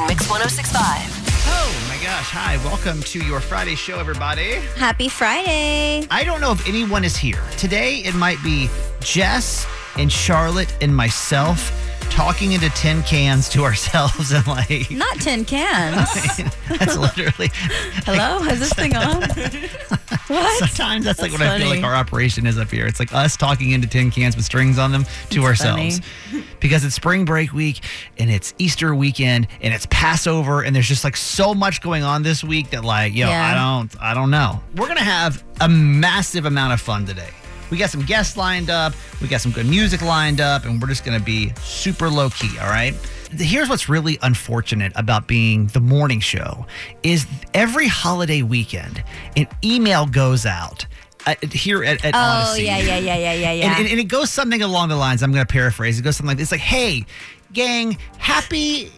Mix 106.5. Oh my gosh. Hi. Welcome to your Friday show, everybody. Happy Friday. I don't know if anyone is here. Today, it might be Jess and Charlotte and myself talking into tin cans to ourselves and like... Not tin cans. That's literally... Hello? Is this thing on? What? Sometimes that's like That's what I feel funny. like our operation is up here. It's like us talking into tin cans with strings on them to ourselves. Because it's spring break week and it's Easter weekend and it's Passover and there's just like so much going on this week that like, Yeah. I don't know. We're going to have a massive amount of fun today. We got some guests lined up. We got some good music lined up, and we're just going to be super low key, all right? Here's what's really unfortunate about being the morning show is every holiday weekend, an email goes out here at Oh, Odyssey. yeah. And it goes something along the lines, I'm going to paraphrase. It goes something like this, like, hey, gang, happy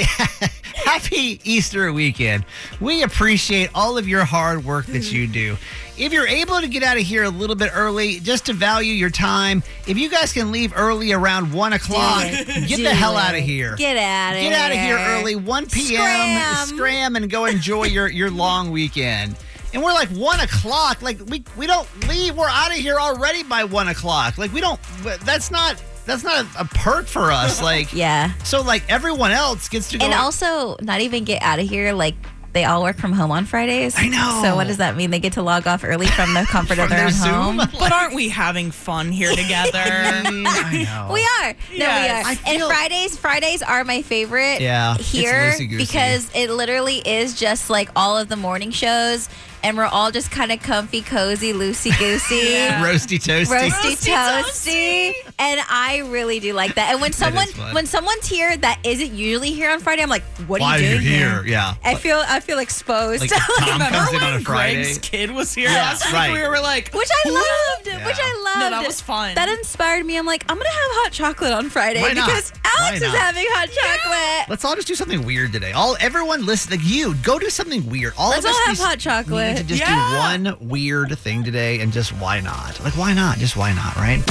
Easter weekend. We appreciate all of your hard work that you do. If you're able to get out of here a little bit early, just to value your time, if you guys can leave early around 1 o'clock, get the hell out of here. Get out of here. Get out of here early, 1 p.m., scram and go enjoy your long weekend. And we're like 1 o'clock, like we don't leave. We're out of here already by 1 o'clock. Like that's not a perk for us. Like, Yeah. so like everyone else gets to go. And also, not even get out of here, like, they all work from home on Fridays. I know. So what does that mean? They get to log off early from the comfort of From their own their home? Zoom? But aren't we having fun here together? I know. We are. No, Yes. we are. And Fridays are my favorite Yeah, it's here loosey-goosey. because it literally is just like all of the morning shows, and we're all just kind of comfy, cozy, loosey-goosey. Yeah. Roasty toasty. Roasty toasty, and I really do like that. And when fun. when someone's here that isn't usually here on Friday, I'm like, what Why are you doing here? Yeah. I feel exposed, Like Tom Remember comes in when on a Friday. Greg's kid was here Yeah, last week? right. We were like, which I loved. Yeah. Which I loved. No, that was fun. That inspired me. I'm like, I'm gonna have hot chocolate on Friday Why not? because Why Alex is not? having hot chocolate. Let's all just do something weird today. Everyone listen, like you, go do something weird. Let's of us all have need- hot chocolate. Need to just Yeah. do one weird thing today, and just why not? Like why not? Just why not? Right?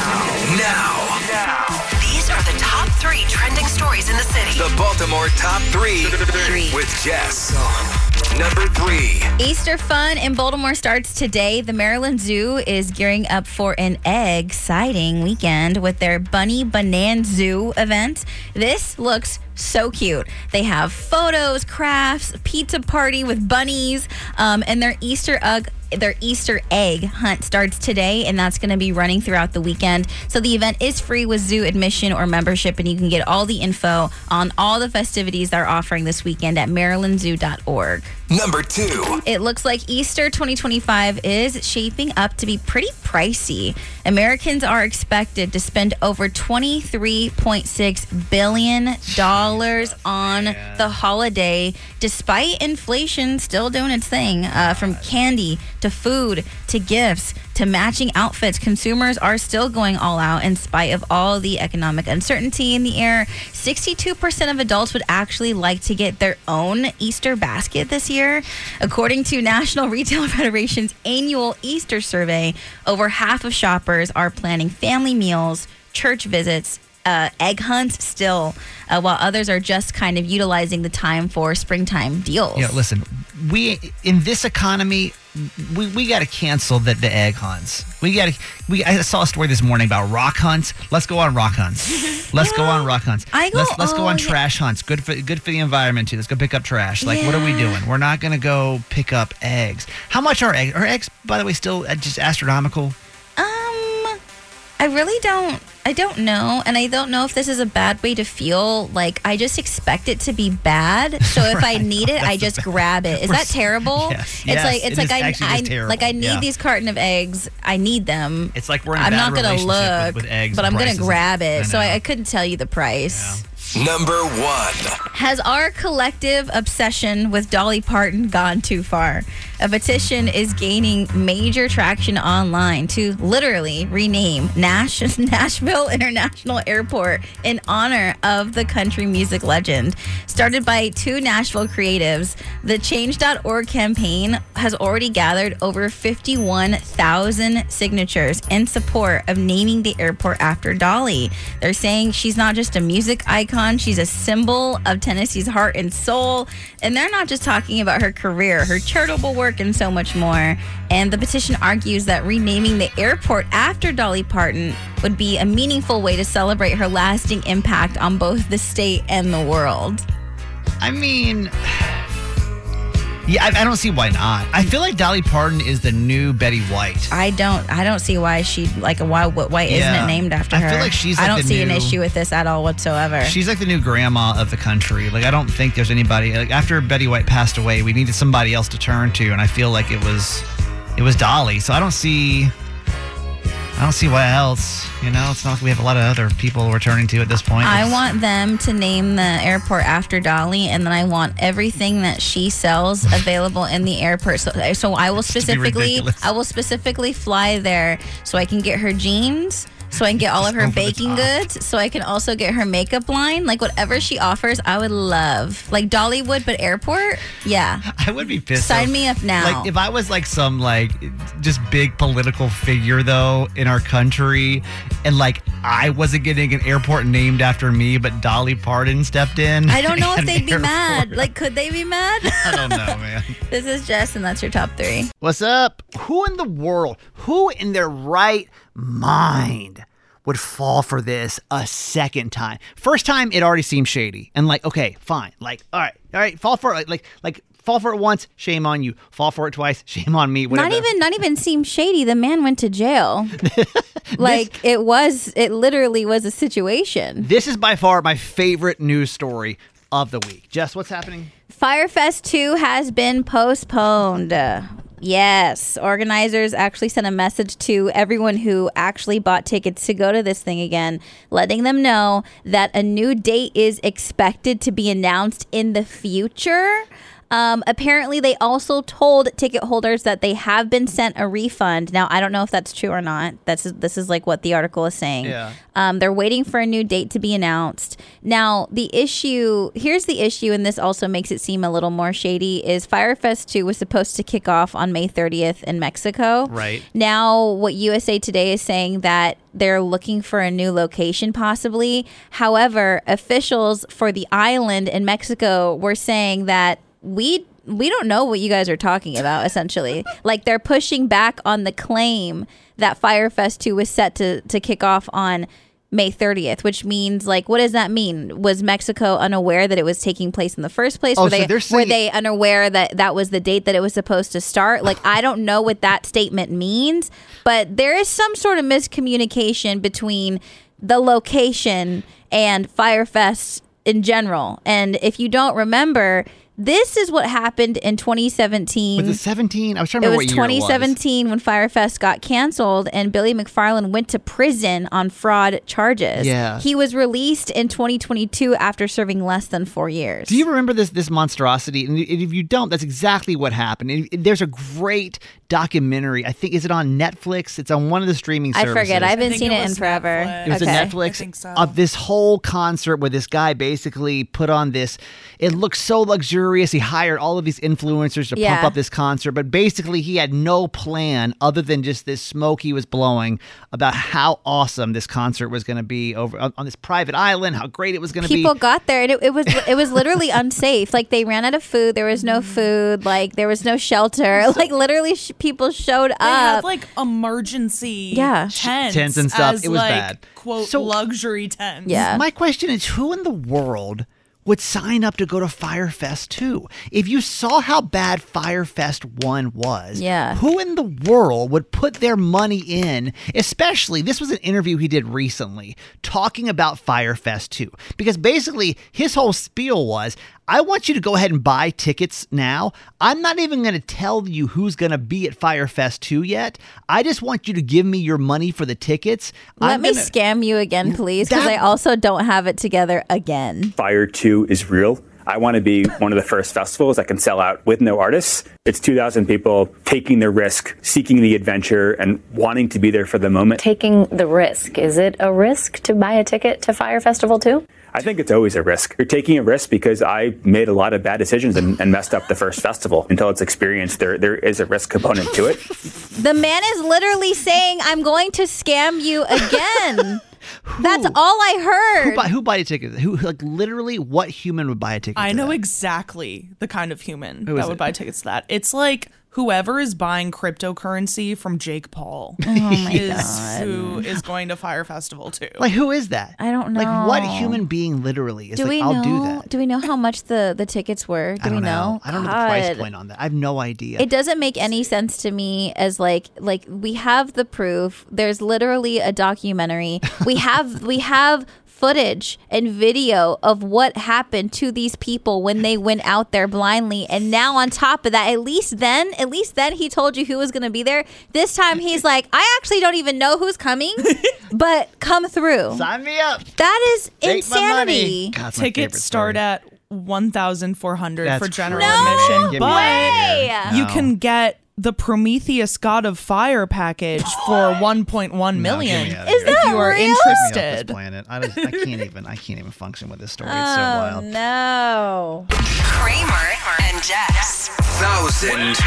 Now. These are the top 3 trending stories in the city. The Baltimore Top 3 with Jess. Number 3. Easter fun in Baltimore starts today. The Maryland Zoo is gearing up for an exciting weekend with their Bunny Bonanza event. This looks so cute. They have photos, crafts, pizza party with bunnies, and their Easter egg hunt starts today, and that's going to be running throughout the weekend. So the event is free with zoo admission or membership, and you can get all the info on all the festivities they're offering this weekend at marylandzoo.org. Number 2. It looks like Easter 2025 is shaping up to be pretty pricey. Americans are expected to spend over $23.6 billion on the holiday, despite inflation still doing its thing. From candy to food to gifts to matching outfits, consumers are still going all out in spite of all the economic uncertainty in the air. 62% of adults would actually like to get their own Easter basket this year. According to National Retail Federation's annual Easter survey, over half of shoppers are planning family meals, church visits, egg hunts still, while others are just kind of utilizing the time for springtime deals. Yeah, listen, in this economy, we got to cancel the egg hunts. I saw a story this morning about rock hunts. Let's go on rock hunts. Let's go on rock hunts. Let's go on trash hunts. Good for the environment too. Let's go pick up trash. Like, what are we doing? We're not going to go pick up eggs. How much are eggs? Are eggs, by the way, still just astronomical? I really don't know, and I don't know if this is a bad way to feel. Like, I just expect it to be bad, so if I need it, I just grab it. Is that terrible? Yes. It's like I need Yeah. these carton of eggs. I need them. It's like we're in a I'm bad not gonna relationship look, with eggs, but and I'm gonna prices. grab it. So know. I couldn't tell you the price. Number 1. Has our collective obsession with Dolly Parton gone too far? A petition is gaining major traction online to literally rename Nashville International Airport in honor of the country music legend. Started by two Nashville creatives, the Change.org campaign has already gathered over 51,000 signatures in support of naming the airport after Dolly. They're saying she's not just a music icon, she's a symbol of Tennessee's heart and soul. And they're not just talking about her career, her charitable work, and so much more. And the petition argues that renaming the airport after Dolly Parton would be a meaningful way to celebrate her lasting impact on both the state and the world. I mean, yeah, I don't see why not. I feel like Dolly Parton is the new Betty White. I don't see why why isn't it named after her? I feel like she's like I don't see an issue with this at all whatsoever. She's like the new grandma of the country. Like, I don't think there's anybody, like, after Betty White passed away, we needed somebody else to turn to, and I feel like it was Dolly. So I don't see why else. You know, it's not like we have a lot of other people we're turning to at this point. I want them to name the airport after Dolly, and then I want everything that she sells available in the airport. So I will specifically fly there so I can get her jeans, so I can get all of her baking goods, so I can also get her makeup line. Like, whatever she offers, I would love. Like Dollywood, but airport? Yeah. I would be pissed. Sign me up now. Like, if I was like some like just big political figure though in our country, and like I wasn't getting an airport named after me, but Dolly Parton stepped in. I don't know if they'd be mad. Like, could they be mad? I don't know, man. This is Jess, and that's your top 3. What's up? Who in the world, who in their right mind would fall for this a second time? First time, it already seemed shady. And like, okay, fine. Like, all right, fall for it. Like fall for it once, shame on you. Fall for it twice, shame on me. Whatever. Not even seem shady. The man went to jail. Like, it literally was a situation. This is by far my favorite news story of the week. Jess, what's happening? Fyre Fest 2 has been postponed. Yes, organizers actually sent a message to everyone who actually bought tickets to go to this thing again, letting them know that a new date is expected to be announced in the future. Apparently, they also told ticket holders that they have been sent a refund. Now, I don't know if that's true or not. This is like what the article is saying. Yeah. They're waiting for a new date to be announced. Now, here's the issue, and this also makes it seem a little more shady, is Fyre Fest 2 was supposed to kick off on May 30th in Mexico. Right. Now, what USA Today is saying that they're looking for a new location possibly. However, officials for the island in Mexico were saying that we don't know what you guys are talking about, essentially. Like, they're pushing back on the claim that Fyre Fest 2 was set to kick off on May 30th, which means, like, what does that mean? Was Mexico unaware that it was taking place in the first place? Were they unaware that that was the date that it was supposed to start? Like, I don't know what that statement means, but there is some sort of miscommunication between the location and Fyre Fest in general. And if you don't remember, this is what happened in 2017. Was it 17? I was trying to remember what year it was. 2017 when Fyre Fest got canceled and Billy McFarland went to prison on fraud charges. Yeah. He was released in 2022 after serving less than 4 years. Do you remember this monstrosity? And if you don't, that's exactly what happened. There's a great documentary. I think, is it on Netflix? It's on one of the streaming services. I forget. I haven't seen it in forever. It was a Netflix. I think so. Of this whole concert where this guy basically put on this. It looked so luxurious. He hired all of these influencers to pump up this concert, but basically he had no plan other than just this smoke he was blowing about how awesome this concert was going to be over on this private island, how great it was going to be. People got there and it was literally unsafe. Like, they ran out of food. There was no food. Like, there was no shelter. Like, literally people showed up. They had like emergency tents and stuff. As, it was like, bad. Quote, luxury tents. Yeah. My question is, who in the world would sign up to go to Fyre Fest 2? If you saw how bad Fyre Fest 1 was, who in the world would put their money in? Especially, this was an interview he did recently talking about Fyre Fest 2. Because basically, his whole spiel was, I want you to go ahead and buy tickets now. I'm not even going to tell you who's going to be at Fyre Fest 2 yet. I just want you to give me your money for the tickets. Let me scam you again, please, because I also don't have it together again. Fyre 2 is real. I want to be one of the first festivals that can sell out with no artists. It's 2,000 people taking the risk, seeking the adventure, and wanting to be there for the moment. Taking the risk. Is it a risk to buy a ticket to Fyre Festival too? I think it's always a risk. You're taking a risk because I made a lot of bad decisions and messed up the first festival. Until it's experienced, there is a risk component to it. The man is literally saying, I'm going to scam you again. That's all I heard. Who buy a ticket? Literally, what human would buy a ticket? I know exactly the kind of human that would buy tickets to that. It's like whoever is buying cryptocurrency from Jake Paul is who is going to Fyre Festival too. Like, who is that? I don't know. Like, what human being literally is I'll do that? Do we know how much the tickets were? I don't know. I don't know the price point on that. I have no idea. It doesn't make any sense to me as like we have the proof. There's literally a documentary. We have footage and video of what happened to these people when they went out there blindly. And now on top of that, at least then he told you who was going to be there. This time he's like, I actually don't even know who's coming, but come through. Sign me up. That is Take insanity. God, tickets start at $1,400 for general crazy. admission, but you can get the Prometheus God of Fire package for 1.1 million. Is that if you are real? interested? I can't even function with this story. It's so wild. No. Kramer and Jess. $1,000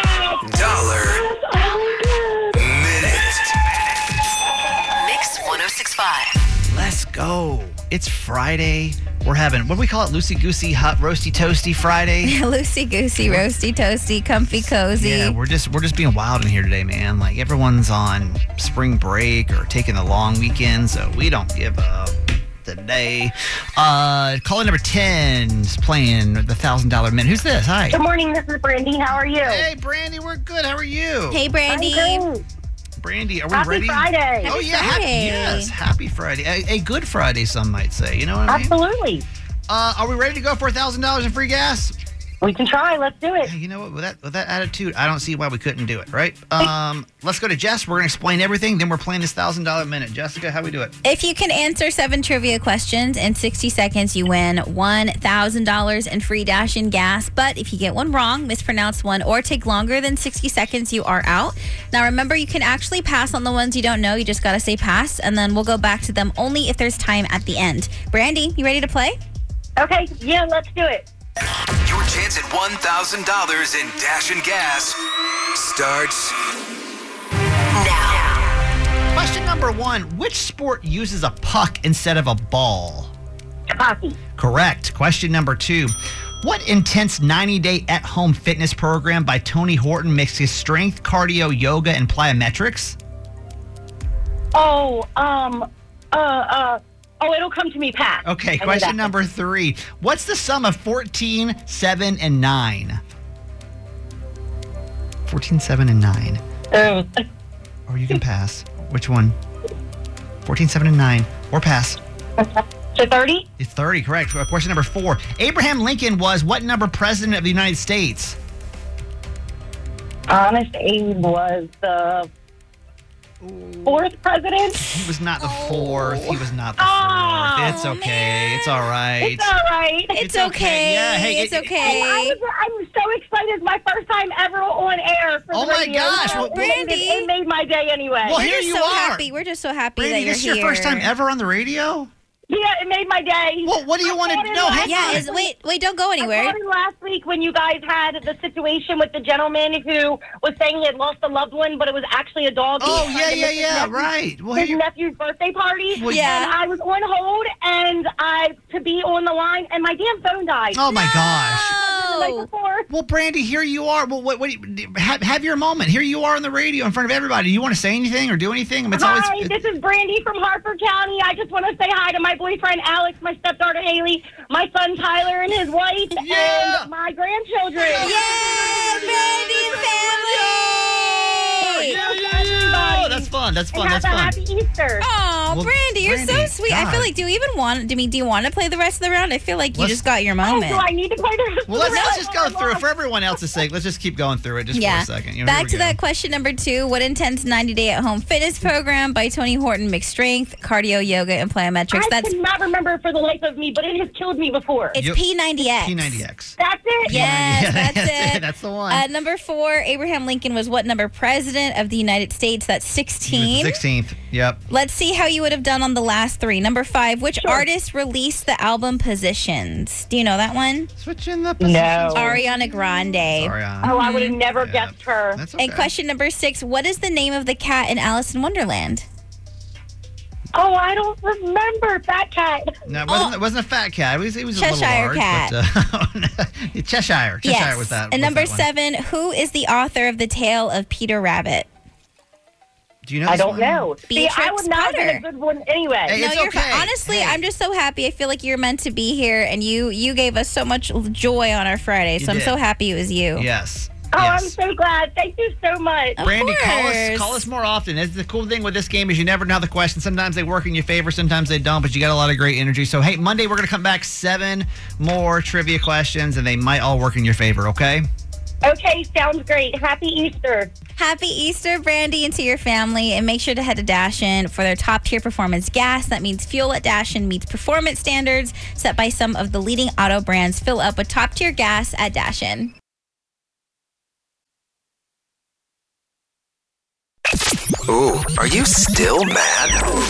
minute. Mix 106.5. Let's go. It's Friday. We're having, what do we call it? Loosey-goosey, hot, roasty, toasty Friday? Loosey-goosey, roasty, toasty, comfy, cozy. Yeah, we're just being wild in here today, man. Like, everyone's on spring break or taking the long weekend, so we don't give up today. Caller number 10 is playing the $1,000 minute. Who's this? Hi. Good morning. This is Brandy. How are you? Hey, Brandy. We're good. How are you? Hey, Brandy. I'm good. Brandy, are we Happy ready? Friday. Oh, yeah. Friday. Happy Friday. A good Friday, some might say. You know what I mean? Absolutely. Are we ready to go for $1,000 in free gas? We can try. Let's do it. Hey, you know what? With that attitude, I don't see why we couldn't do it, right? Let's go to Jess. We're going to explain everything. Then we're playing this $1,000 minute. Jessica, how we do it? If you can answer 7 trivia questions in 60 seconds, you win $1,000 in free dash-in gas. But if you get one wrong, mispronounce one, or take longer than 60 seconds, you are out. Now, remember, you can actually pass on the ones you don't know. You just got to say pass, and then we'll go back to them only if there's time at the end. Brandy, you ready to play? Okay. Yeah, let's do it. Your chance at $1,000 in Dash and Gas starts Now. Question number 1. Which sport uses a puck instead of a ball? Hockey. Correct. Question number 2. What intense 90-day at-home fitness program by Tony Horton mixes strength, cardio, yoga, and plyometrics? It'll come to me, Pat. Okay, question number 3. What's the sum of 14, 7, and 9? 14, 7, and 9. Or you can pass. Which one? 14, 7, and 9. Or pass. So 30? It's 30, correct. Question number 4. Abraham Lincoln was what number president of the United States? Honest Abe was the 4th president. He was not the 4th. He was not the 4th. It's okay. Man. It's all right. It's all right. It's okay. Yeah, hey, it's okay. I'm so excited. It's my first time ever on air for Oh the my radio. gosh. So Well, Brandy. It made my day anyway. Well, We're here just you so are. happy. We're just so happy Brandy, that you're this is here. your first time ever on the radio? Yeah, it made my day. Well, what do you want to know? Hang Yeah, on. wait, don't go I anywhere. called in last week when you guys had the situation with the gentleman who was saying he had lost a loved one, but it was actually a dog. Oh, He was trying to miss his nephew- right. Well, his here, nephew's birthday party. Well, yeah. And I was on hold, and to be on the line, and my damn phone died. oh my gosh. The night before. Well, Brandy, here you are. Well, what have your moment. Here you are on the radio in front of everybody. Do you want to say anything or do anything? I mean, it's Hi, always, this is Brandy from Harford County. I just want to say hi to my boyfriend Alex, my stepdaughter Haley, my son Tyler and his wife, Yeah. and my grandchildren. Yay, Brandy and family! Yeah. everybody. That's fun. That's fun. And That's have a fun. happy Easter. Oh, Well, Brandy, you're so Brandy, sweet. I God. feel like, do you want to play the rest of the round? I feel like you Let's- just got your Oh, moment. do I need to play the rest Well, of the let's round? just go through it for everyone else's sake. Let's just keep going through it just for a second. You know, here Back we to go. that question number 2. What intense 90-day at-home fitness program by Tony Horton mixed strength, cardio, yoga, and plyometrics? I That's cannot remember for the life of me, but it has killed me before. it's Yep. P90X. P90X. That's it? Yes, that's it. That's the one. Number 4, Abraham Lincoln was what number president of the United States? That's 16. 16th. Yep. Let's see how you would have done on the last 3. Number 5, which Sure. artist released the album Positions? Do you know that one? Switching the positions. No. Ariana Grande. Ariana. Oh, I would have never Yeah. guessed her. That's okay. And question number 6, what is the name of the cat in Alice in Wonderland? Oh, I don't remember Fat Cat. No, it wasn't a fat cat. It was a little Cheshire large. cat. But, Cheshire. Cheshire was that. And was number that one. 7, who is the author of The Tale of Peter Rabbit? Do you know I this don't one? know. See, I Beatrix would not have been Potter. a good one anyway. Hey, No, it's you're okay. fine. Honestly, Hey. I'm just so happy. I feel like you're meant to be here, and you gave us so much joy on our Friday. So You I'm did. so happy it was you. Yes. Oh, yes. I'm so glad. Thank you so much. Of Brandy, course. call us more often. That's the cool thing with this game is you never know the questions. Sometimes they work in your favor, sometimes they don't, but you got a lot of great energy. So, hey, Monday we're going to come back 7 more trivia questions, and they might all work in your favor, okay? Okay, sounds great. Happy Easter. Happy Easter, Brandy, and to your family. And make sure to head to Dashin for their top-tier performance gas. That means fuel at Dashin meets performance standards set by some of the leading auto brands. Fill up with top-tier gas at Dashin. Ooh, are you still mad?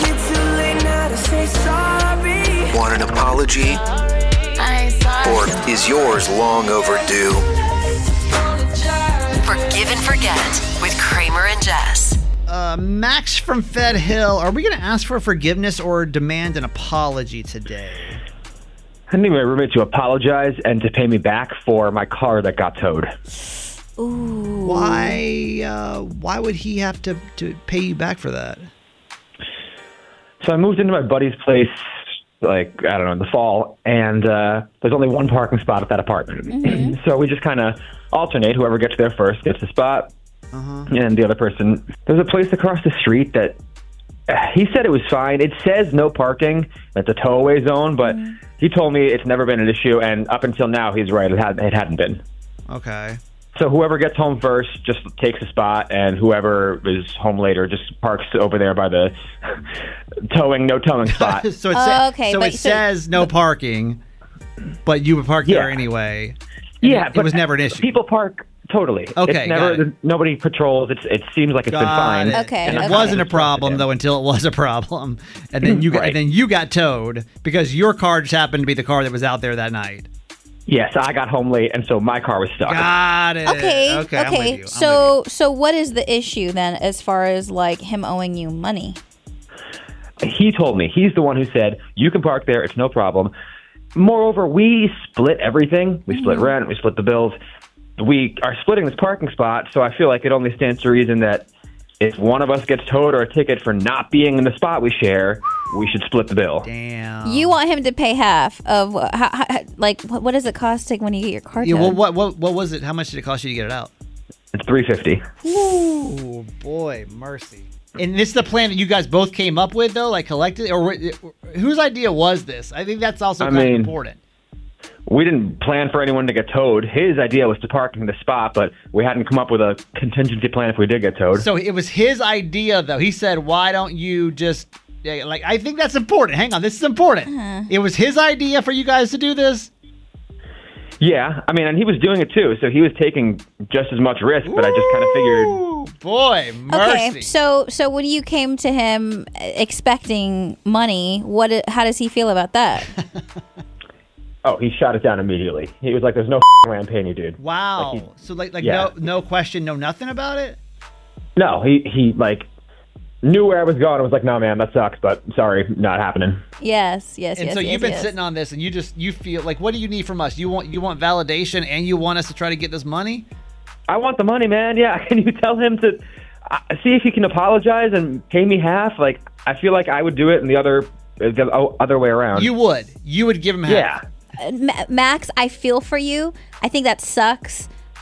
Want an apology? Or is yours long overdue? Forgive and Forget with Kramer and Jess. Max from Fed Hill, are we going to ask for forgiveness or demand an apology today? I need my roommate to apologize and to pay me back for my car that got towed. Ooh. Why would he have to pay you back for that? So I moved into my buddy's place, like, I don't know, in the fall, and there's only one parking spot at that apartment. Mm-hmm. So we just kind of alternate. Whoever gets there first gets the spot, and the other person. There's a place across the street that he said it was fine. It says no parking. It's a towaway zone, but he told me it's never been an issue, and up until now, he's right. It hadn't been. Okay. So whoever gets home first just takes a spot, and whoever is home later just parks over there by the no towing spot. So it, Okay, so but it says no parking, but you would park there anyway. And Yeah, it was never an issue. People park totally. Okay, it's never, got it. nobody patrols. It seems like it's been fine. Got it. Okay, And okay. it wasn't a problem though until it was a problem, and then you got towed because your car just happened to be the car that was out there that night. Yes, I got home late, and so my car was stuck. Got it. Okay. I'm with you. I'm with you. So what is the issue then, as far as like him owing you money? He told me, he's the one who said, you can park there, it's no problem. Moreover, we split everything. We split rent, we split the bills. We are splitting this parking spot, so I feel like it only stands to reason that if one of us gets towed or a ticket for not being in the spot we share, we should split the bill. Damn. You want him to pay half of what does it cost when you get your car Yeah. towed? Well, what was it? How much did it cost you to get it out? It's $350. Ooh, boy, mercy. And this is the plan that you guys both came up with, though, like collectively, or whose idea was this? I think that's also kind of important. We didn't plan for anyone to get towed. His idea was to park in the spot, but we hadn't come up with a contingency plan if we did get towed. So it was his idea, though. He said, "Why don't you just I think that's important. Hang on, this is important. It was his idea for you guys to do this." Yeah, I mean, and he was doing it too, so he was taking just as much risk, but I just kind of figured... Ooh, boy, mercy. Okay, so when you came to him expecting money, how does he feel about that? Oh, he shot it down immediately. He was like, there's no way I'm paying you, dude. Wow. Yeah. No question, no nothing about it? No, he knew where I was going. I was like, no, man, that sucks, but sorry, not happening. Yes. And so you've been sitting on this, and you feel like, what do you need from us? You want validation, and you want us to try to get this money? I want the money, man. Yeah, can you tell him to see if he can apologize and pay me half? Like, I feel like I would do it in the other way around. You would give him half. Yeah. Max, I feel for you. I think that sucks.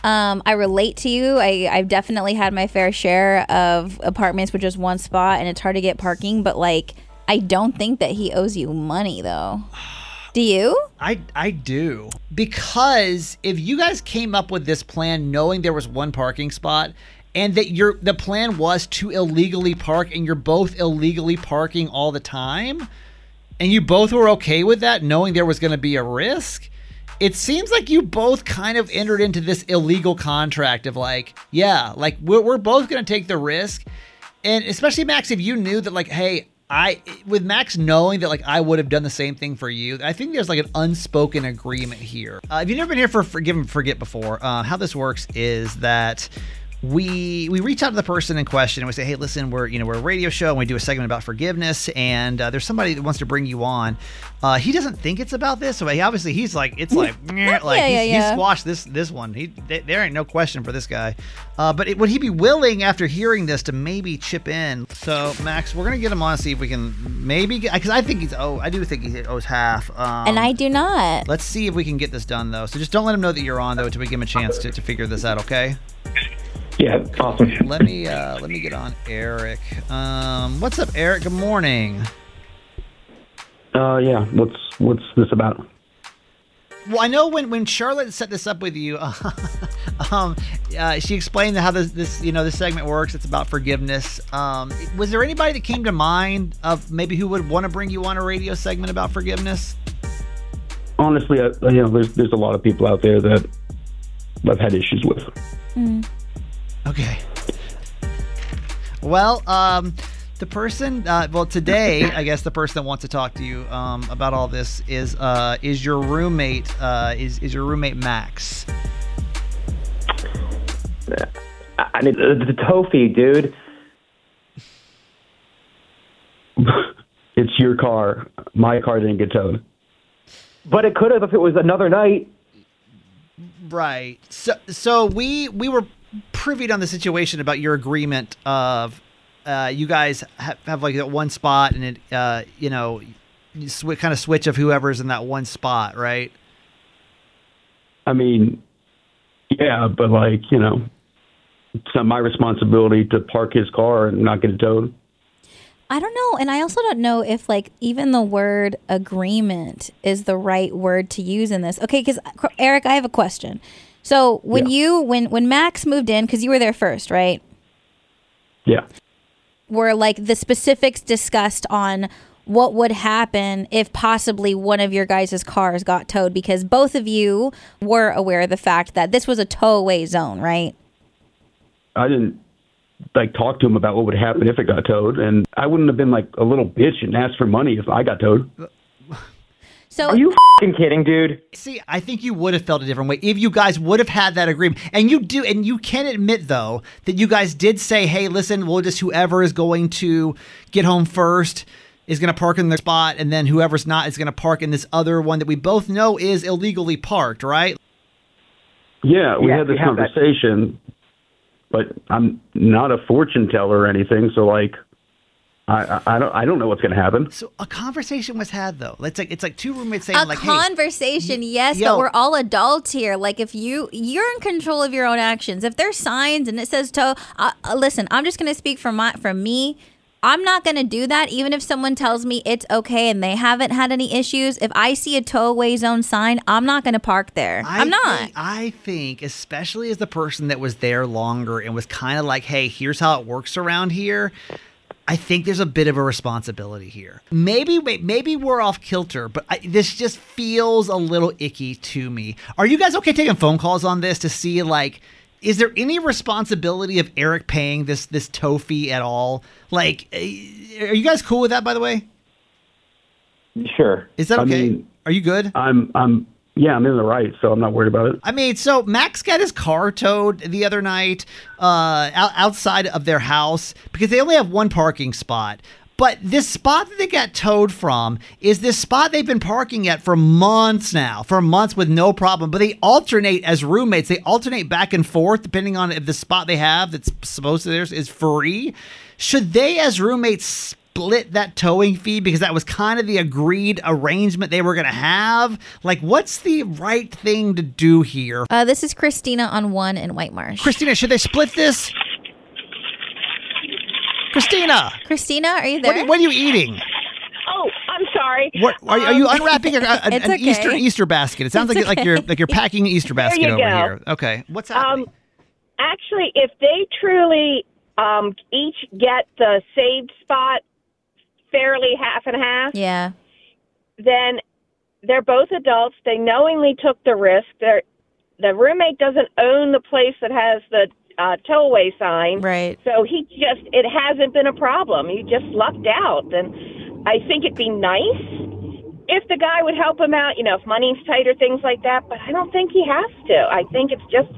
I relate to you. I've definitely had my fair share of apartments with just one spot, and it's hard to get parking. But like, I don't think that he owes you money, though. Do you? I do. Because if you guys came up with this plan knowing there was one parking spot and that the plan was to illegally park and you're both illegally parking all the time and you both were okay with that knowing there was going to be a risk, it seems like you both kind of entered into this illegal contract of like, yeah, like we're both going to take the risk. And especially Max, if you knew that like, hey, with Max knowing that like I would have done the same thing for you, I think there's like an unspoken agreement here. If you've never been here for Forgive and Forget before, how this works is that we reach out to the person in question and we say, hey, listen, we're a radio show and we do a segment about forgiveness, and there's somebody that wants to bring you on. He doesn't think it's about this, so he's like, it's like, he squashed this one. There ain't no question for this guy. But would he be willing after hearing this to maybe chip in? So Max, we're gonna get him on and see if we can maybe because I do think he owes half. And I do not. Let's see if we can get this done though. So just don't let him know that you're on though until we give him a chance to figure this out. Okay. Yeah, awesome. Let me get on Eric. What's up, Eric? Good morning. Yeah. What's this about? Well, I know when Charlotte set this up with you, she explained how this segment works. It's about forgiveness. Was there anybody that came to mind of maybe who would want to bring you on a radio segment about forgiveness? Honestly, there's a lot of people out there that I've had issues with. Mm. Okay. Well, the person, today, I guess the person that wants to talk to you about all this is your roommate, is your roommate Max. I mean, the Tofi, dude. It's your car. My car didn't get towed. But it could have if it was another night. Right. So we were privy on the situation about your agreement of you guys have like that one spot and it you kind of switch of whoever's in that one spot, right? I mean, yeah, but like, it's not my responsibility to park his car and not get it towed. I don't know. And I also don't know if like even the word agreement is the right word to use in this. Okay, because Eric, I have a question. So when when Max moved in, because you were there first, right? Yeah. Were like the specifics discussed on what would happen if possibly one of your guys' cars got towed, because both of you were aware of the fact that this was a tow-away zone, right? I didn't talk to him about what would happen if it got towed, and I wouldn't have been like a little bitch and asked for money if I got towed. So are you f***ing kidding, dude? See, I think you would have felt a different way if you guys would have had that agreement. And you can admit, though, that you guys did say, hey, listen, we'll just whoever is going to get home first is going to park in their spot, and then whoever's not is going to park in this other one that we both know is illegally parked, right? Yeah, we had this conversation, but I'm not a fortune teller or anything, so like, I don't know what's going to happen. So a conversation was had though. It's like two roommates saying a conversation, yes, but we're all adults here. Like if you're in control of your own actions. If there's signs and it says tow, listen, I'm just going to speak from me. I'm not going to do that even if someone tells me it's okay and they haven't had any issues. If I see a tow-away zone sign, I'm not going to park there. I think, especially as the person that was there longer and was kind of like, hey, here's how it works around here, I think there's a bit of a responsibility here. Maybe we're off kilter, but this just feels a little icky to me. Are you guys okay taking phone calls on this to see, like, is there any responsibility of Eric paying this tow fee at all? Like, are you guys cool with that, by the way? Sure. Is that okay? I mean, are you good? I'm in the right, so I'm not worried about it. I mean, so Max got his car towed the other night outside of their house because they only have one parking spot. But this spot that they got towed from is this spot they've been parking at for months with no problem. But they alternate as roommates. They alternate back and forth depending on if the spot they have that's supposed to theirs is free. Should they as roommates split that towing fee because that was kind of the agreed arrangement they were going to have? Like, what's the right thing to do here? This is Christina on 1 in White Marsh. Christina, should they split this? Christina, are you there? What are you eating? Oh, I'm sorry. What are you unwrapping an okay. Easter basket? It sounds like you're packing an Easter basket over here. Okay, what's happening? Actually, if they truly each get the saved spot fairly half and half, yeah, then they're both adults. They knowingly took the risk. The roommate doesn't own the place that has the tow-away sign. right. So it hasn't been a problem. He just lucked out. And I think it'd be nice if the guy would help him out, if money's tight or things like that. But I don't think he has to. I think it's just,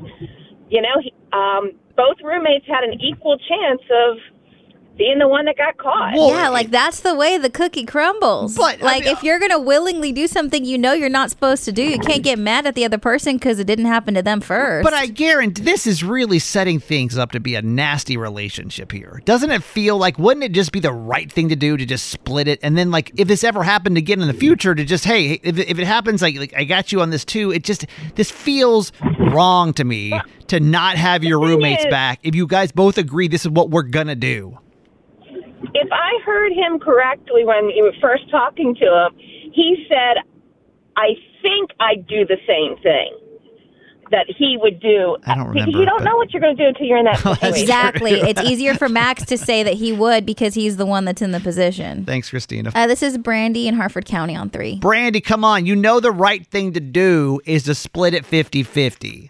both roommates had an equal chance of being the one that got caught. Well, yeah, like that's the way the cookie crumbles. But, if you're going to willingly do something you're not supposed to do, you can't get mad at the other person because it didn't happen to them first. But I guarantee this is really setting things up to be a nasty relationship here. Doesn't it feel like, wouldn't it just be the right thing to do to just split it? And then, like, if this ever happened again in the future, to just, hey, if it happens, like I got you on this too, this feels wrong to me to not have your roommates back if you guys both agree this is what we're going to do. If I heard him correctly when you were first talking to him, he said, I think I'd do the same thing that he would do. I don't remember. Because you don't know what you're going to do until you're in that situation. Exactly. It's easier for Max to say that he would because he's the one that's in the position. Thanks, Christina. This is Brandy in Harford County on 3. Brandy, come on. You know the right thing to do is to split it 50-50.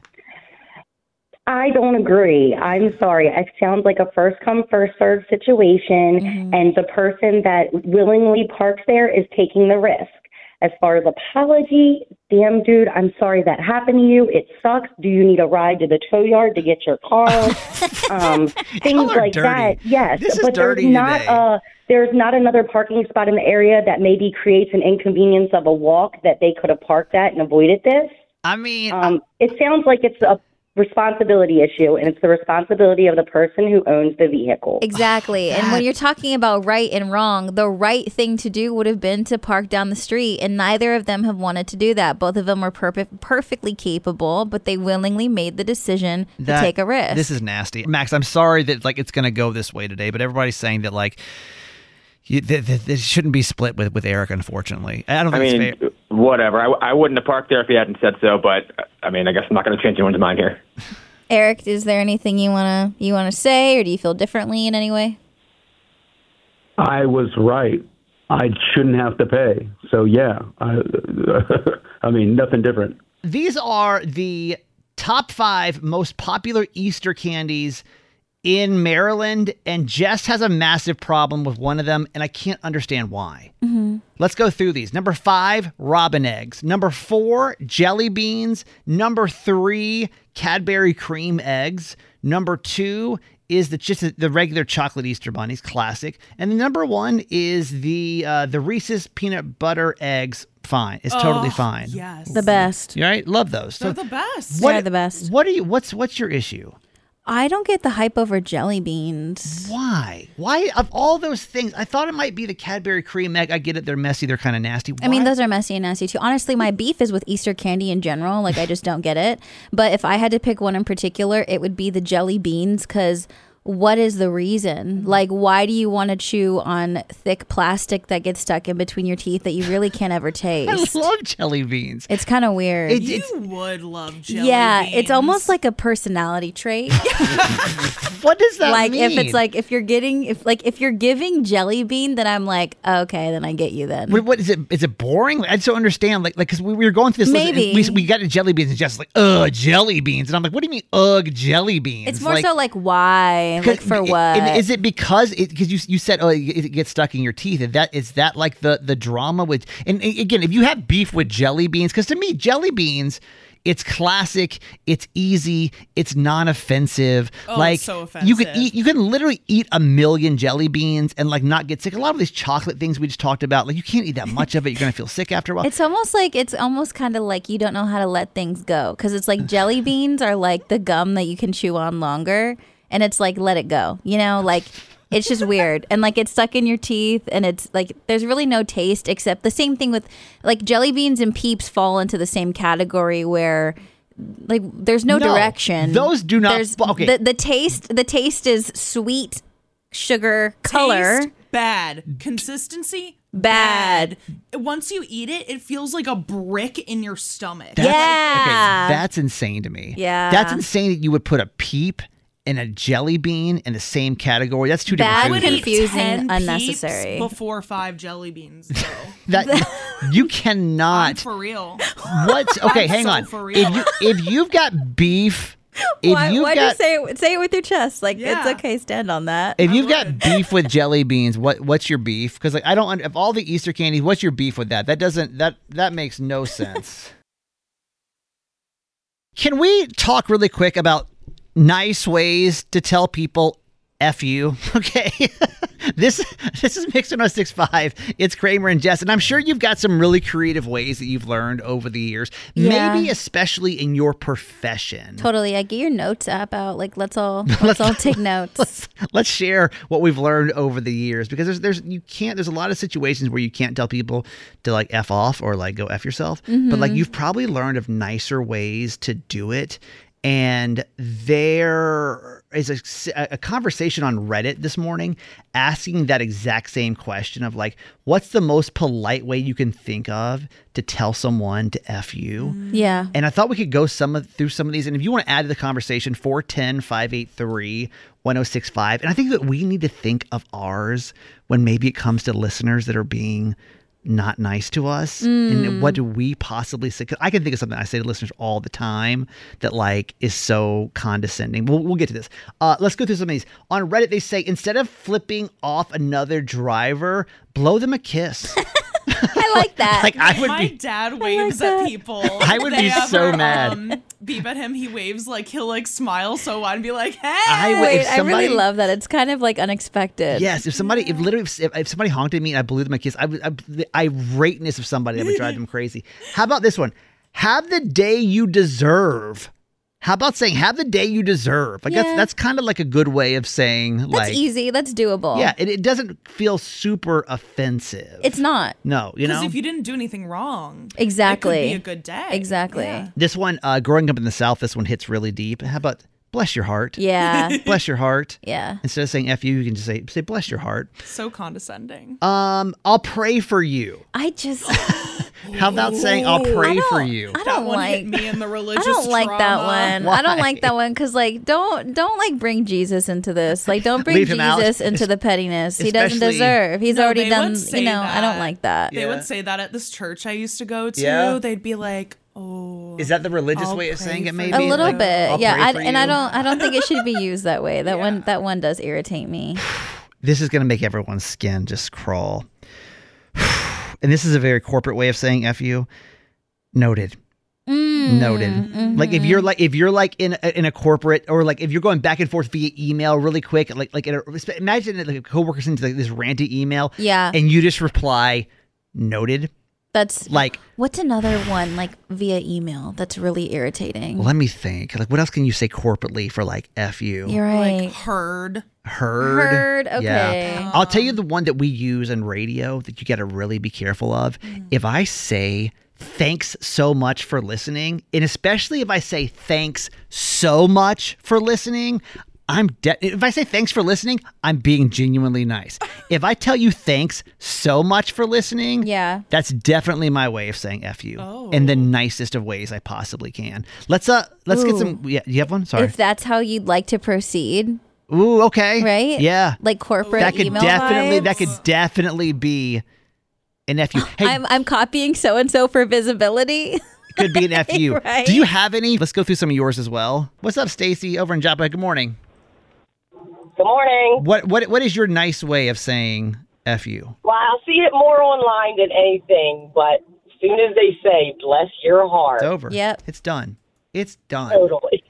I don't agree. I'm sorry. It sounds like a first-come, first-served situation, and the person that willingly parks there is taking the risk. As far as apology, damn, dude, I'm sorry that happened to you. It sucks. Do you need a ride to the tow yard to get your car? Things like dirty. that. Yes, this is but dirty there's not another parking spot in the area that maybe creates an inconvenience of a walk that they could have parked at and avoided this. I mean, it sounds like it's a responsibility issue, and it's the responsibility of the person who owns the vehicle. Exactly. And when you're talking about right and wrong, the right thing to do would have been to park down the street, and neither of them have wanted to do that. Both of them were perfectly capable, but they willingly made the decision to take a risk. This is nasty. Max, I'm sorry that it's going to go this way today, but everybody's saying that this shouldn't be split with Eric, unfortunately. I don't think it's fair. Whatever. I wouldn't have parked there if he hadn't said so, but I guess I'm not going to change anyone's mind here. Eric, is there anything you wanna say, or do you feel differently in any way? I was right. I shouldn't have to pay. So yeah, nothing different. These are the top 5 most popular Easter candies in Maryland, and Jess has a massive problem with one of them, and I can't understand why. Let's go through these. Number 5, robin eggs. Number 4, jelly beans. Number 3, Cadbury cream eggs. Number 2 is the regular chocolate Easter bunnies, classic. And the number 1 is the Reese's peanut butter eggs. Fine, it's totally fine. Yes, the best. You right? Love those. They're the best. They're the best. What's your issue? I don't get the hype over jelly beans. Why? Why, of all those things, I thought it might be the Cadbury cream egg. I get it. They're messy. They're kind of nasty. Why? Those are messy and nasty too. Honestly, my beef is with Easter candy in general. I just don't get it. But if I had to pick one in particular, it would be the jelly beans, because what is the reason? Why do you want to chew on thick plastic that gets stuck in between your teeth that you really can't ever taste? I love jelly beans. It's kind of weird. You would love jelly beans. Yeah, it's almost like a personality trait. What does that mean? If you're giving jelly bean, then I'm like, okay, then I get you then. What is it? Is it boring? I just don't understand. Because we were going through this Maybe. list, and we got to jelly beans, and Jess like, ugh, jelly beans. And I'm like, what do you mean, ugh, jelly beans? It's more so why? For what? And is it because you said, oh, it gets stuck in your teeth? Is that like the drama with? And again, if you have beef with jelly beans, because to me, jelly beans, it's classic, it's easy, it's non-offensive. Oh, it's so offensive. You can literally eat a million jelly beans and not get sick. A lot of these chocolate things we just talked about, you can't eat that much of it. You're gonna feel sick after a while. It's almost kind of like you don't know how to let things go, because it's like jelly beans are like the gum that you can chew on longer. And it's like, let it go. It's just weird. And like it's stuck in your teeth and it's like there's really no taste except the same thing with like jelly beans and Peeps fall into the same category where like there's no direction. Those do not. Okay. The taste is sweet sugar color. Taste, bad. Consistency, bad. Once you eat it, it feels like a brick in your stomach. Okay, that's insane to me. Yeah. That's insane that you would put a Peep and a jelly bean in the same category. That's two different foods. Bad, confusing, 10 unnecessary. Peeps before 5 jelly beans, though. That you cannot. I'm for real. What? Okay, hang on. For real. If you've got beef, why do you say it with your chest? Like it's okay, stand on that. If you've got beef with jelly beans, what's your beef? Because like I don't. Of all the Easter candies, what's your beef with that? That makes no sense. Can we talk really quick about nice ways to tell people F you? Okay. This is Mix 106.5. It's Kramer and Jess. And I'm sure you've got some really creative ways that you've learned over the years. Yeah. Maybe especially in your profession. Totally. Get your notes app out. Like let's all take notes. Let's share what we've learned over the years, because there's a lot of situations where you can't tell people to like F off or like go F yourself. Mm-hmm. But like you've probably learned of nicer ways to do it. And there is a conversation on Reddit this morning asking that exact same question of like, what's the most polite way you can think of to tell someone to F you? Yeah. And I thought we could go through some of these. And if you want to add to the conversation, 410-583-1065. And I think that we need to think of ours when maybe it comes to listeners that are being not nice to us. And what do we possibly say? 'Cause I can think of something I say to listeners all the time that like is so condescending. We'll get to this. Let's go through some of these. On Reddit, they say, instead of flipping off another driver, blow them a kiss. I like that. Like My dad waves at people. I would be so mad. Beep at him. He waves like he'll like smile so wide and be like, "Hey!" I really love that. It's kind of like unexpected. Yes, if somebody honked at me and I blew them a kiss, the irateness of somebody that would drive them crazy. How about this one? Have the day you deserve. How about saying have the day you deserve? Like that's kind of like a good way of saying like that's easy. That's doable. Yeah, it doesn't feel super offensive. It's not. No, you know. Because if you didn't do anything wrong, exactly, it could be a good day. Exactly. Yeah. This one, growing up in the South, this one hits really deep. How about bless your heart? Yeah. Bless your heart. Yeah. Instead of saying F you, you can just say bless your heart. So condescending. I'll pray for you. How about saying I'll pray for you? I don't that one like hit me in the religious I don't like trauma. that one. Why? I don't like that one because like don't like bring Jesus into this. Like don't bring Leave him out. Jesus into the pettiness. He doesn't Especially- deserve. He's No, already they done. would say You know, I don't that. like that. They would say that at this church I used to go to. Yeah. They'd be like, "Oh, Is that the religious I'll way of pray saying it? for Maybe A little Like, bit, I'll yeah. pray for you? I don't think it should be used that way. That one does irritate me. This is going to make everyone's skin just crawl. And this is a very corporate way of saying F you. Noted. Noted. Mm-hmm. Like if you're like in a corporate, or like if you're going back and forth via email really quick, imagine that like a coworker sends like this ranty email, Yeah. and you just reply, noted. That's Like, what's another one like via email that's really irritating. let me think. Like, what else can you say corporately for like F you? You're right. like heard." Heard. Okay. Yeah. I'll tell you the one that we use in radio that you got to really be careful of. If I say thanks so much for listening, and especially if I say thanks so much for listening, if I say thanks for listening, I'm being genuinely nice. If I tell you thanks so much for listening, Yeah. that's definitely my way of saying F you in the nicest of ways I possibly can. Let's get some. Yeah, you have one? Sorry. If that's how you'd like to proceed, Ooh, okay. right? Yeah. Like corporate That could email definitely be an FU. Hey, I'm copying so and so for visibility. could be an FU. Right. Do you have any? Let's go through some of yours as well. What's up, Stacy over in Joppa? Good morning. Good morning. What is your nice way of saying FU? Well, I see it more online than anything, but as soon as they say, bless your heart. It's over. Yep. It's done. It's done. Totally.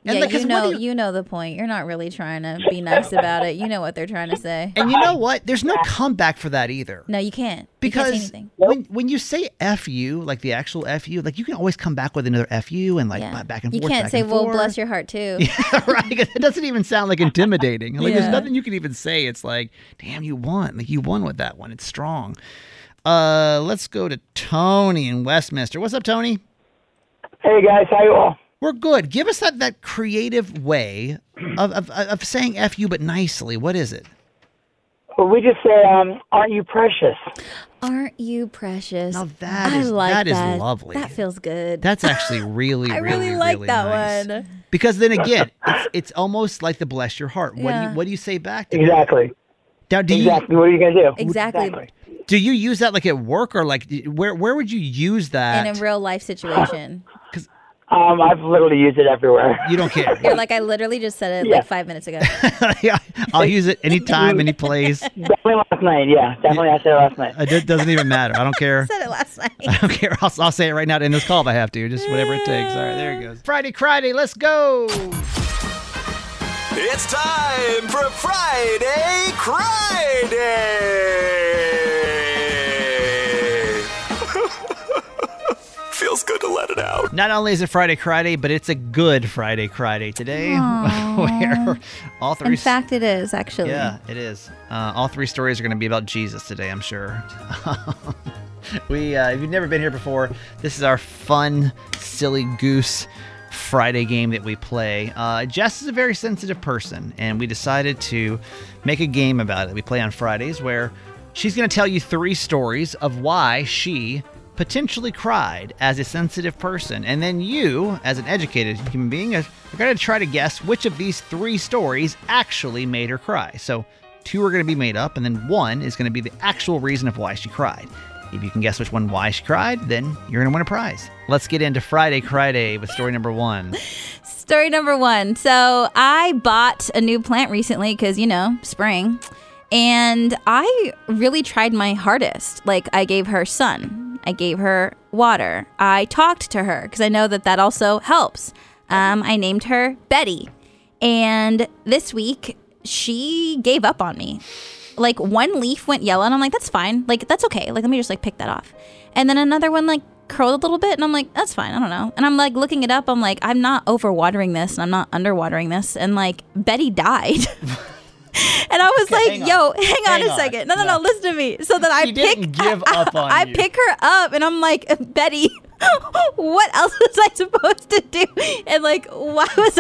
And yeah, you know the point. You're not really trying to be nice about it. You know what they're trying to say. And you know what? There's no comeback for that either. No, you can't. Because you can't say anything. when you say F you, like the actual F you, like you can always come back with another F you and back and forth. You can't say, well, bless your heart too. Yeah, right. It doesn't even sound like intimidating. Like there's nothing you can even say. It's like, damn, you won. Like you won with that one. It's strong. Let's go to Tony in Westminster. What's up, Tony? Hey guys, how you all? We're good. Give us that creative way of saying F you but nicely. What is it? Well, we just say, aren't you precious? Aren't you precious? Now that is lovely. That feels good. That's actually really, I really like really that nice. one. Because then again, it's almost like the bless your heart. What do you say back to Exactly. Now, exactly. What are you going to do? Exactly. Do you use that like at work or like where would you use that? In a real life situation. I've literally used it everywhere. You don't care. You're like, I literally just said it like 5 minutes ago. Yeah, I'll use it anytime, any place. Definitely last night, yeah. Definitely I said it last night. It doesn't even matter. I don't care. I said it last night. I don't care. I'll say it right now to end this call if I have to. Just whatever it takes. All right, there it goes. Friday, let's go. It's time for Friday Cry Day. Feels good to let it out. Not only is it Friday Cry Day, but it's a good Friday Cry Day today. Where all three. In fact, it is actually. Yeah, it is. All three stories are going to be about Jesus today, I'm sure. If you've never been here before, this is our fun, silly goose Friday game that we play. Jess is a very sensitive person, and we decided to make a game about it. We play on Fridays where she's going to tell you 3 stories of why she potentially cried as a sensitive person. And then you, as an educated human being, are going to try to guess which of these 3 stories actually made her cry. So 2 are going to be made up, and then 1 is going to be the actual reason of why she cried. If you can guess why she cried, then you're going to win a prize. Let's get into Friday Cry Day with story number 1. Story number 1. So I bought a new plant recently because, spring. And I really tried my hardest. Like, I gave her sun. I gave her water. I talked to her because I know that also helps. I named her Betty. And this week, she gave up on me. Like, one leaf went yellow, and I'm like, that's fine. Like, that's okay. Like, let me just, pick that off. And then another one, curled a little bit, and I'm like, that's fine. I don't know. And I'm, looking it up. I'm like, I'm not overwatering this, and I'm not underwatering this. And, Betty died. And I was hang on a second. No, listen to me. So then I pick her up, and I'm like, Betty, what else was I supposed to do? And why was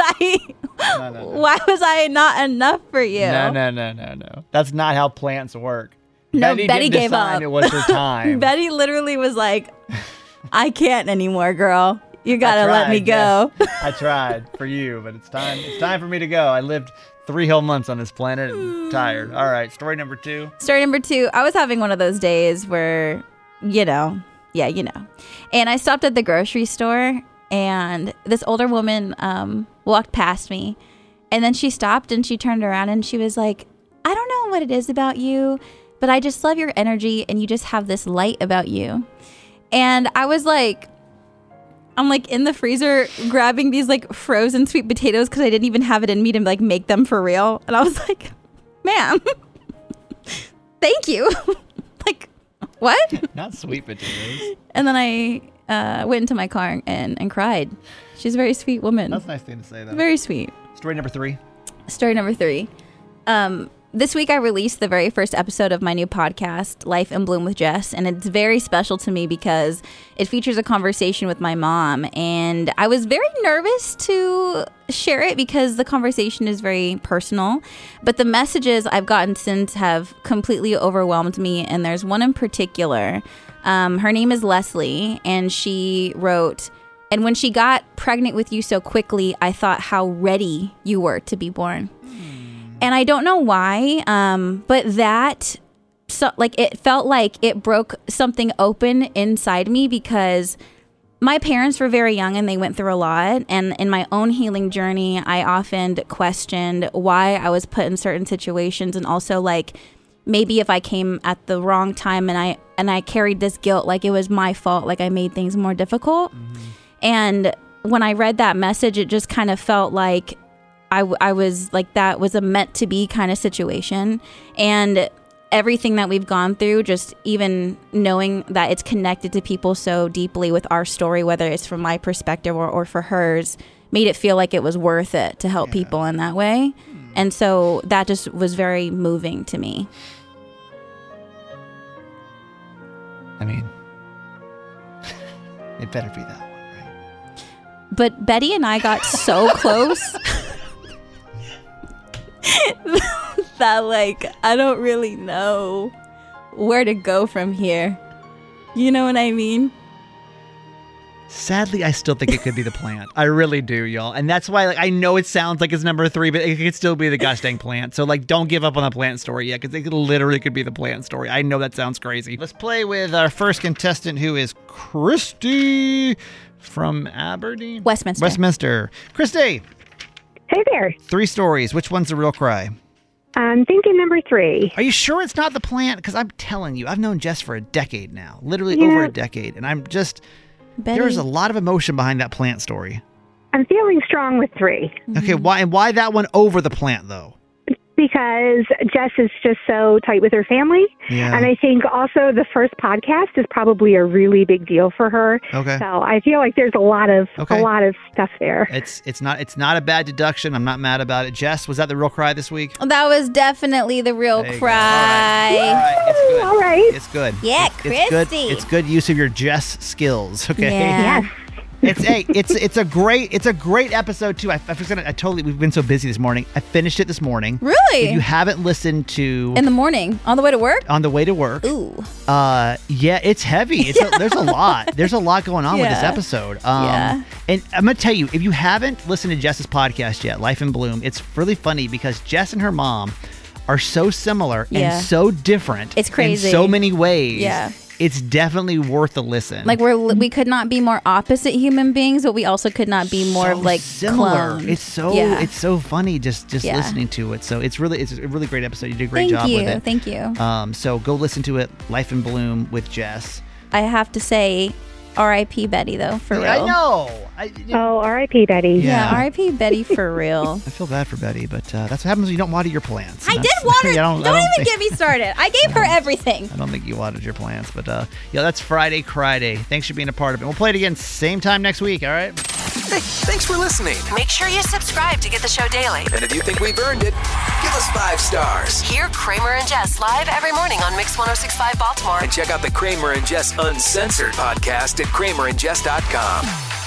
I not enough for you? No. That's not how plants work. No, Betty gave up. It was her time. Betty literally was like, I can't anymore, girl. You gotta let me go. Yes. I tried for you, but it's time. It's time for me to go. I lived 3 whole months on this planet and tired. All right, story number 2. Story number 2. I was having one of those days where, And I stopped at the grocery store, and this older woman walked past me, and then she stopped and she turned around and she was like, I don't know what it is about you, but I just love your energy, and you just have this light about you. And I was like, I'm in the freezer grabbing these frozen sweet potatoes because I didn't even have it in me to make them for real. And I was like, ma'am, thank you. What? Not sweet potatoes. And then I went into my car and cried. She's a very sweet woman. That's a nice thing to say, though. Very sweet. Story number 3. Story number 3. This week I released the very first episode of my new podcast, Life in Bloom with Jess, and it's very special to me because it features a conversation with my mom, and I was very nervous to share it because the conversation is very personal, but the messages I've gotten since have completely overwhelmed me, and there's one in particular. Her name is Leslie, and she wrote, and when she got pregnant with you so quickly, I thought how ready you were to be born. And I don't know why, but it felt like it broke something open inside me because my parents were very young and they went through a lot. And in my own healing journey, I often questioned why I was put in certain situations, and also maybe if I came at the wrong time and I carried this guilt, it was my fault, I made things more difficult. Mm-hmm. And when I read that message, it just kind of felt like I was like, that was a meant to be kind of situation. And everything that we've gone through, just even knowing that it's connected to people so deeply with our story, whether it's from my perspective or for hers, made it feel like it was worth it to help people in that way. And so that just was very moving to me. I mean, it better be that one, right? But Betty and I got so close that, like, I don't really know where to go from here. You know what I mean? Sadly, I still think it could be the plant. I really do, y'all. And that's why, like, I know it sounds like it's number 3, but it could still be the gosh dang plant. So, like, don't give up on the plant story yet, because it literally could be the plant story. I know that sounds crazy. Let's play with our first contestant, who is Christy from Aberdeen? Westminster. Christy. Hey there. 3 stories. Which one's the real cry? I'm thinking number 3. Are you sure it's not the plant? Because I'm telling you, I've known Jess for a decade now. Literally over a decade. And I'm just... Betty. There's a lot of emotion behind that plant story. I'm feeling strong with 3. Okay, why that one over the plant, though? Because Jess is just so tight with her family. Yeah. And I think also the first podcast is probably a really big deal for her. Okay. So I feel like there's a lot of stuff there. It's not a bad deduction. I'm not mad about it. Jess, was that the real cry this week? That was definitely the real cry. All right. It's good. All right. It's good. Yeah, It's good. Christy. It's good use of your Jess skills. Okay. Yeah. Yes. It's a great episode too. We've been so busy this morning. I finished it this morning. Really? If you haven't listened to In the morning, on the way to work? On the way to work. Ooh. Yeah, it's heavy. There's a lot. There's a lot going on with this episode. And I'm gonna tell you, if you haven't listened to Jess's podcast yet, Life in Bloom, it's really funny because Jess and her mom are so similar and so different. It's crazy. In so many ways. Yeah. It's definitely worth a listen. Like we could not be more opposite human beings, but we also could not be more of like similar. clones. It's so funny just listening to it. So it's a really great episode. You did a great job with it. Thank you. So go listen to it, Life in Bloom with Jess. I have to say, R.I.P. Betty though, for real. I know. R.I.P. Betty. Yeah, R.I.P. Betty for real. I feel bad for Betty, but that's what happens when you don't water your plants. I did water. Don't even get me started. I gave her everything. I don't think you watered your plants, but that's Friday Cry Day. Thanks for being a part of it. We'll play it again same time next week, all right? Hey, thanks for listening. Make sure you subscribe to get the show daily. And if you think we've earned it, give us 5 stars. Hear Kramer and Jess live every morning on Mix 106.5 Baltimore. And check out the Kramer and Jess Uncensored podcast at kramerandjess.com.